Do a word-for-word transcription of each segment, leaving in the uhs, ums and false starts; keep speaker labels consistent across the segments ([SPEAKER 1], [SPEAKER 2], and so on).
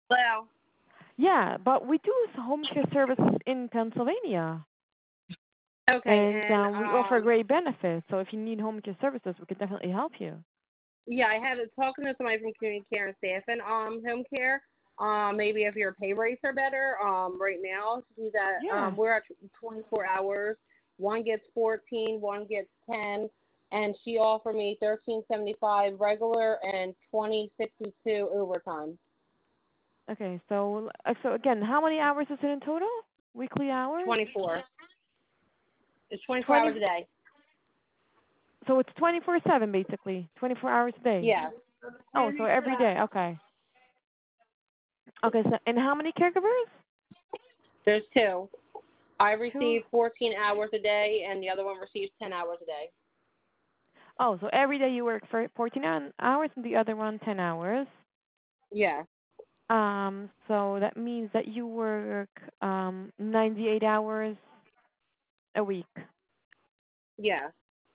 [SPEAKER 1] Well,
[SPEAKER 2] Yeah, but we do home care services in Pennsylvania,
[SPEAKER 1] okay,
[SPEAKER 2] and
[SPEAKER 1] and
[SPEAKER 2] um, we offer
[SPEAKER 1] um,
[SPEAKER 2] great benefits. So if you need home care services, we can definitely help you.
[SPEAKER 1] yeah, I had it talking to somebody from community care and staff and um home care. Um, maybe if your pay rates are better, um, right now to do that,
[SPEAKER 2] Yeah.
[SPEAKER 1] um, we're at twenty-four hours. One gets fourteen, one gets ten, and she offered me thirteen seventy-five regular and twenty sixty-two overtime.
[SPEAKER 2] Okay. So uh, so again, how many hours is it in total? Weekly hours?
[SPEAKER 1] twenty-four. It's twenty-four
[SPEAKER 2] Twenty.
[SPEAKER 1] hours a day.
[SPEAKER 2] So it's twenty-four seven basically, twenty-four hours a day.
[SPEAKER 1] Yeah.
[SPEAKER 2] Oh, so every day. Okay. Okay. So and how many caregivers?
[SPEAKER 1] There's two. I
[SPEAKER 2] Two.
[SPEAKER 1] receive fourteen hours a day, and the other one receives ten hours a day.
[SPEAKER 2] Oh, so every day you work for fourteen hou- hours and the other one ten hours.
[SPEAKER 1] Yeah.
[SPEAKER 2] Um, so that means that you work um ninety-eight hours a week.
[SPEAKER 1] Yeah.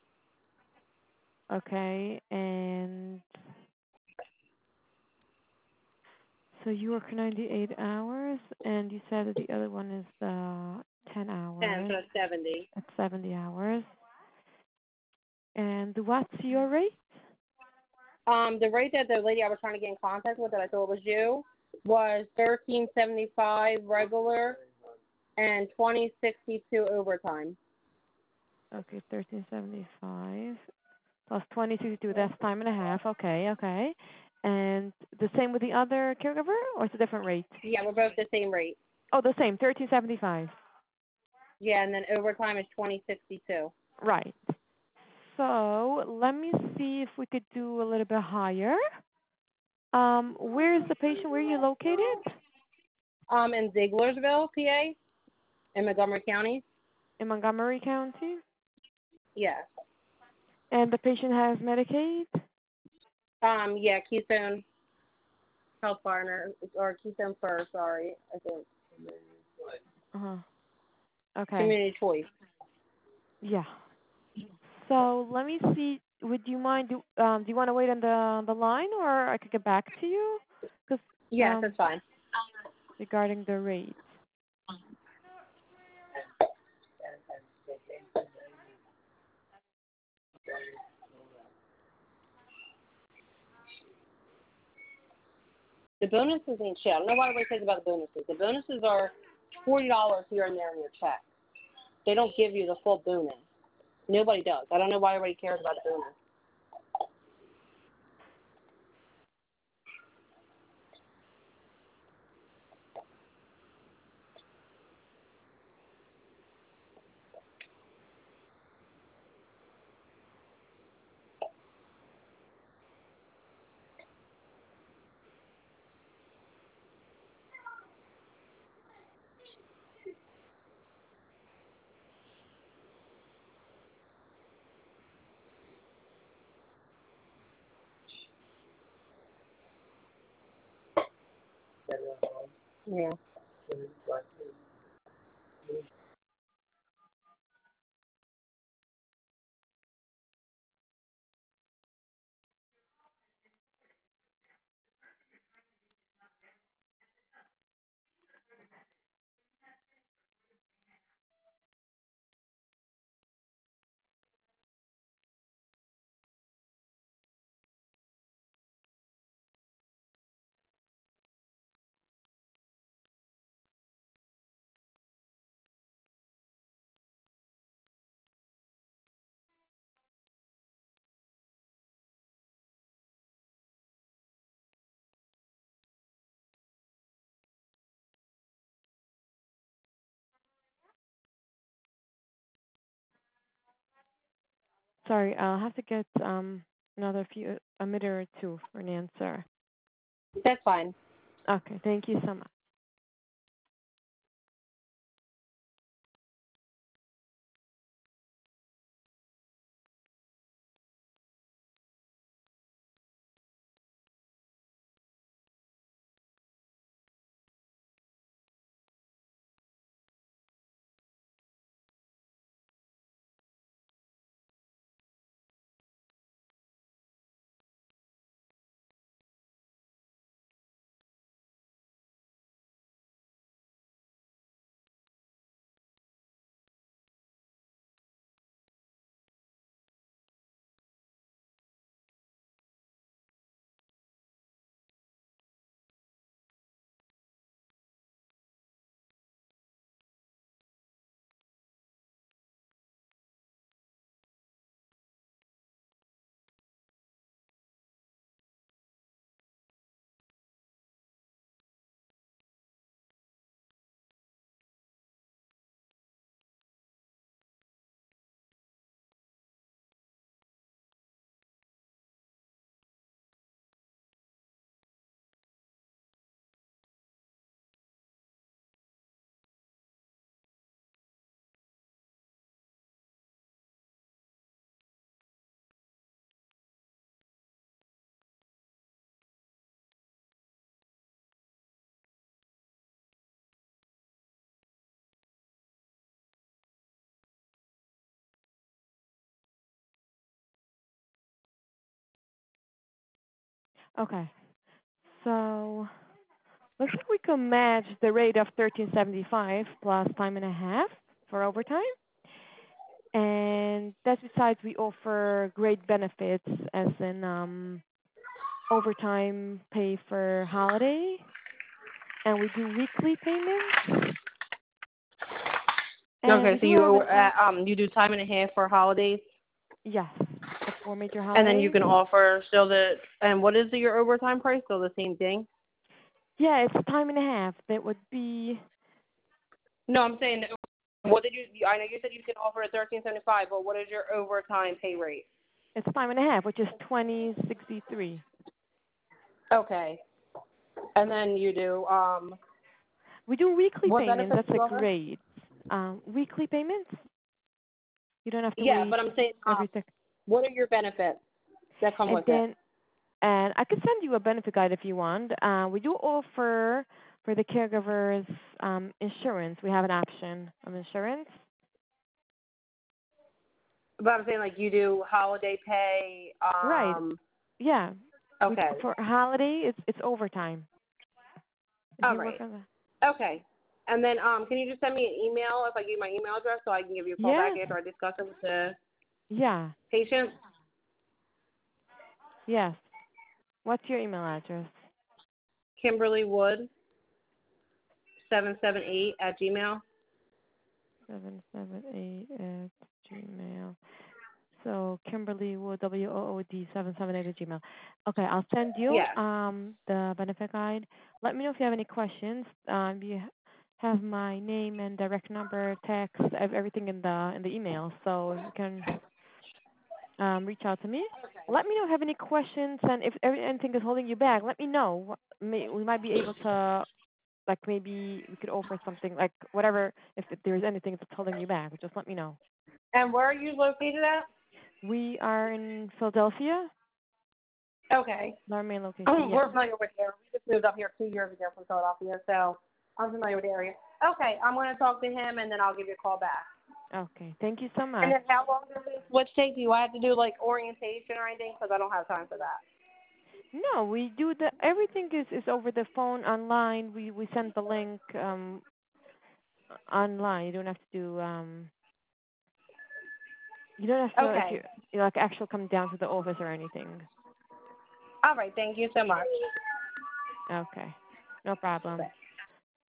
[SPEAKER 2] Okay, and so you work ninety-eight hours, and you said that the other one is uh ten
[SPEAKER 1] ten, so
[SPEAKER 2] hours.
[SPEAKER 1] it's seventy.
[SPEAKER 2] That's seventy hours. And what's your rate?
[SPEAKER 1] Um, the rate that the lady I was trying to get in contact with that I thought was you was thirteen seventy five regular and twenty sixty two overtime.
[SPEAKER 2] Okay, thirteen seventy-five plus twenty sixty-two. That's time and a half. Okay, okay. And the same with the other caregiver, or it's a different rate?
[SPEAKER 1] Yeah, we're both the same rate.
[SPEAKER 2] Oh, the same, thirteen seventy-five.
[SPEAKER 1] Yeah, and then overtime is twenty sixty two.
[SPEAKER 2] Right. So let me see if we could do a little bit higher. Um, where is the patient? Where are you located?
[SPEAKER 1] Um, in Zieglersville, P A, in Montgomery County.
[SPEAKER 2] In Montgomery County.
[SPEAKER 1] Yeah.
[SPEAKER 2] And the patient has Medicaid?
[SPEAKER 1] Um, yeah, Keystone Health Partner or Keystone First. Sorry, I think
[SPEAKER 2] Uh-huh. Okay.
[SPEAKER 1] Community Choice.
[SPEAKER 2] Yeah. So let me see. Would you mind? Do um, do you want to wait on the the line, or I could get back to you? Because
[SPEAKER 1] Yes,
[SPEAKER 2] um,
[SPEAKER 1] that's fine.
[SPEAKER 2] regarding the rate.
[SPEAKER 1] The bonuses ain't shit. I don't know why everybody says about the bonuses. The bonuses are forty dollars here and there in your check. They don't give you the full bonus. Nobody does. I don't know why everybody cares about the bonus. Yeah.
[SPEAKER 2] Sorry, I'll have to get um another few a minute or two for an answer.
[SPEAKER 1] That's fine.
[SPEAKER 2] Okay. Thank you so much. Okay. So looks like we can match the rate of thirteen seventy-five plus time and a half for overtime. And that's besides we offer great benefits as in um, overtime pay for holiday, and we do weekly payments. And
[SPEAKER 1] Okay,
[SPEAKER 2] we
[SPEAKER 1] so
[SPEAKER 2] do have
[SPEAKER 1] you
[SPEAKER 2] an
[SPEAKER 1] uh, um you do time and a half for holidays,
[SPEAKER 2] yes, the four major
[SPEAKER 1] and then you
[SPEAKER 2] holidays.
[SPEAKER 1] can offer still the and what is the, your overtime price? Still the same thing?
[SPEAKER 2] Yeah, it's time and a half. That would be
[SPEAKER 1] No, I'm saying what did you? I know you said you can offer at thirteen seventy five, but what is your overtime pay rate?
[SPEAKER 2] it's time and a half, which is twenty sixty three.
[SPEAKER 1] Okay, and then you do um
[SPEAKER 2] We do weekly
[SPEAKER 1] what
[SPEAKER 2] payments.
[SPEAKER 1] benefits
[SPEAKER 2] That's
[SPEAKER 1] do you
[SPEAKER 2] a
[SPEAKER 1] offer?
[SPEAKER 2] great um, weekly payments. You don't have to
[SPEAKER 1] Yeah,
[SPEAKER 2] wait
[SPEAKER 1] but I'm saying um
[SPEAKER 2] every sec.
[SPEAKER 1] what are your benefits that come
[SPEAKER 2] And
[SPEAKER 1] with it?
[SPEAKER 2] then, and I can send you a benefit guide if you want. Uh, we do offer for the caregivers um, insurance. We have an option of insurance.
[SPEAKER 1] But I'm saying like you do holiday pay.
[SPEAKER 2] Right.
[SPEAKER 1] Um.
[SPEAKER 2] Yeah. We,
[SPEAKER 1] Okay.
[SPEAKER 2] for holiday, it's it's overtime. If
[SPEAKER 1] All
[SPEAKER 2] you work
[SPEAKER 1] right.
[SPEAKER 2] on that.
[SPEAKER 1] Okay. And then um, can you just send me an email if I give you my email address so I can give you a call back
[SPEAKER 2] Yes.
[SPEAKER 1] after I discuss it with the
[SPEAKER 2] Yeah.
[SPEAKER 1] patient?
[SPEAKER 2] Yes. What's your email address?
[SPEAKER 1] Kimberly Wood seven seven eight at Gmail.
[SPEAKER 2] Seven seven eight at Gmail. So Kimberly Wood W O O D seven seven eight at Gmail. Okay, I'll send you
[SPEAKER 1] Yes.
[SPEAKER 2] um the benefit guide. Let me know if you have any questions. Um, you have my name and direct number, text, ev- everything in the in the email, so you can um reach out to me. Let me know if you have any questions, and if every- anything is holding you back, let me know. May, we might be able to, like, maybe we could offer something, like, whatever. If, if there's anything that's holding you back, just let me know.
[SPEAKER 1] And where are you located at?
[SPEAKER 2] We are in Philadelphia,
[SPEAKER 1] Okay.
[SPEAKER 2] our main location. Yes.
[SPEAKER 1] We're familiar with the area. We just moved up here two years ago from Philadelphia, so I'm familiar with the area. Okay, I'm going to talk to him, and then I'll give you a call back.
[SPEAKER 2] Okay. Thank you so
[SPEAKER 1] And
[SPEAKER 2] much.
[SPEAKER 1] then how long does this switch take? Do I have to do, like, orientation or anything? Because I don't have time for that.
[SPEAKER 2] No, we do the everything is is over the phone, online. We we send the link um online. You don't have to do um you don't have to like
[SPEAKER 1] Okay.
[SPEAKER 2] you you like actually come down to the office or anything.
[SPEAKER 1] All right, thank you so much.
[SPEAKER 2] Okay. No problem.